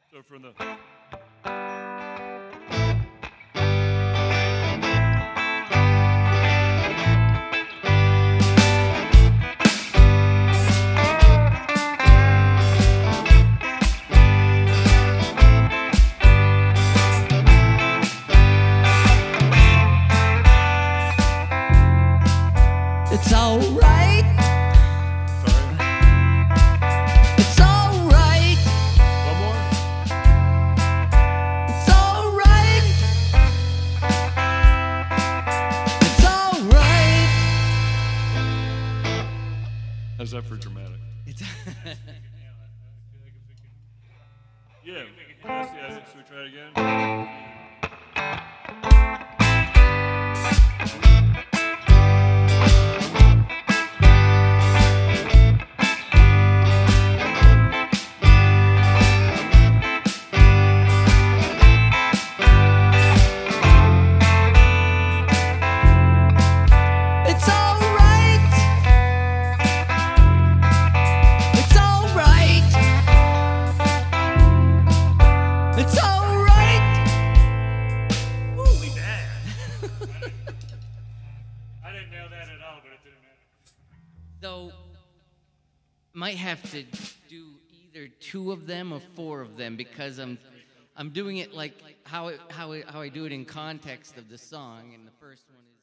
So from the... It's alright. Sorry. It's alright. One more? It's alright. It's alright. How's that for dramatic? It's Yeah. Should we try it again? It's alright. It's alright. It's alright. Holy damn. I didn't know that at all, but it didn't matter. So, might have to do either two of them or four of them because I'm doing it like how I do it in context of the song, and the first one is